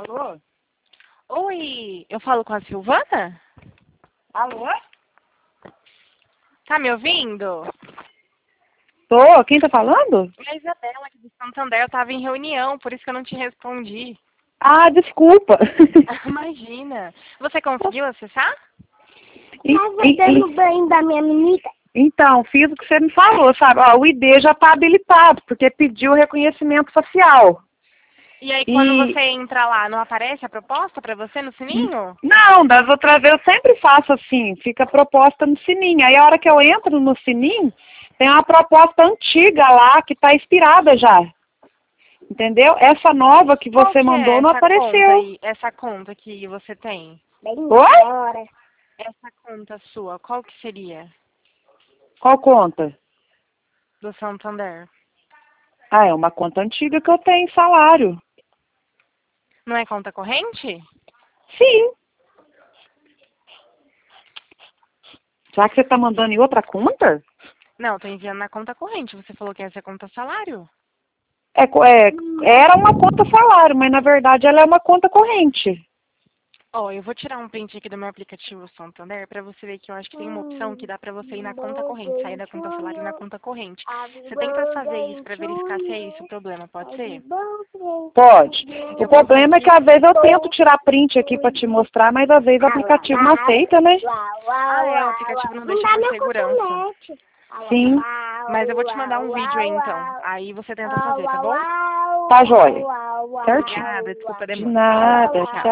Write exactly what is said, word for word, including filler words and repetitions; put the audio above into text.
Alô? Oi, eu falo com a Silvana? Alô? Tá me ouvindo? Tô, quem tá falando? É a Isabela aqui do Santander, eu tava em reunião, por isso que eu não te respondi. Ah, desculpa. Imagina. Você conseguiu acessar? E- Tava e- dando e- banho da minha menina. então, fiz o que você me falou, sabe? Ó, o I D já tá habilitado, porque pediu reconhecimento facial. E aí, quando E você entra lá, não aparece a proposta pra você no sininho? não, das outras vezes eu sempre faço assim, fica a proposta no sininho. Aí a hora que eu entro no sininho, tem uma proposta antiga lá que tá expirada já. Entendeu? Essa nova que Qual você que é mandou não essa conta apareceu. aí, essa conta que você tem? Bem Oi? hora. Essa conta sua, qual que seria? Qual conta? Do Santander. Ah, é uma conta antiga que eu tenho salário. Não é conta corrente? Sim. Será que você está mandando em outra conta? Não, tô enviando na conta corrente. Você falou que essa é conta salário? É, co- é, era uma conta salário, mas na verdade ela é uma conta corrente. Ó, eu vou tirar um print aqui do meu aplicativo Santander pra você ver que eu acho que tem uma opção que dá pra você ir na conta corrente, sair da conta salário e ir na conta corrente. Você tenta fazer isso pra verificar se é isso o problema, pode ser? Pode. O Eu vou vir problema é que aqui. às vezes eu tento tirar print aqui para te mostrar, mas às vezes o aplicativo não aceita, né? Ah, é, o aplicativo não deixa dá por meu segurança. cotonete. Sim. Mas eu vou te mandar um vídeo aí então. Aí você tenta fazer, tá bom? Tá joia. Certinho. Obrigada, desculpa a De demora. nada. Tchau. Tchau.